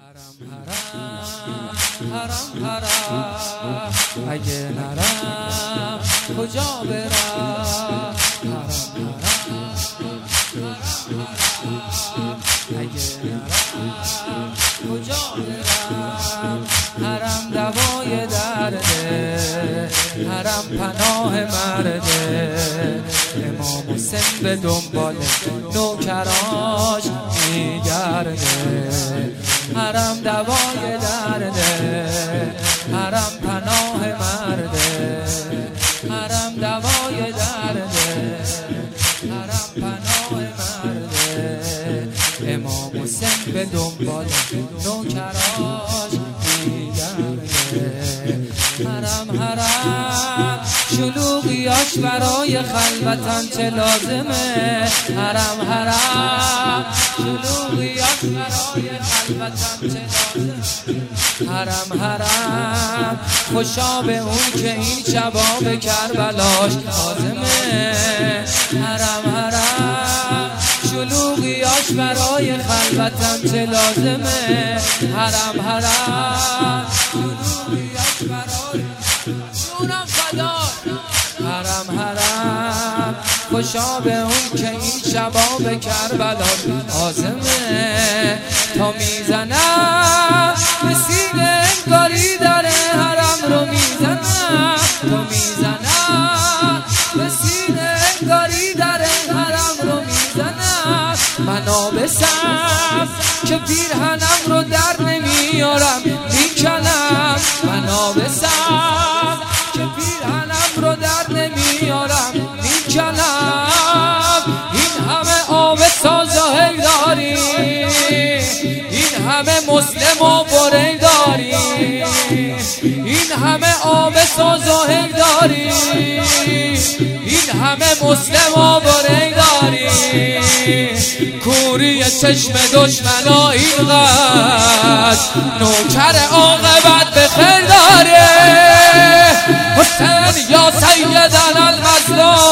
حرم اگه نرم کجا برم؟ اگه نرم کجا برم؟ حرم دوای درده، حرم پناه مرده. امام حسین به دنبال نوکراش میگرده. حرم دوای درده، حرم پناه مرده. حرم دوای درده، حرم پناه مرده. امام حسین به دنبال نوکراش میگرده. حرم شلوغیاش برای خلوتم چه لازمه؟ حرم شلوغیاش برای خلوتم چه لازمه؟ حرم خوشا به اون که این شبا به کربلاش لازمه. حرم شلوغیاش برای خلوتم چه لازمه؟ حرم شلوغیاش برای جونم فدا. حرم خوشا به اون که این شبا به کربلاش لازمه. تا میزنم به سینه انگاری داره حرم رو میزنم. تا میزنم به سینه انگاری داره حرم رو میزنم. من آبسم که پیرهنم رو در نمیارم میکنم. من آبسم که پیرهنم رو در نمیارم میکنم. این همه آب سازه داری، این همه مسلم و بره داری، این همه آب سازه داری، این همه مسلم و بره داری. کوری چشم دشمنا اینقدر نوکر عاقبت به خیر داره. حسین یا سیدنا المظلوم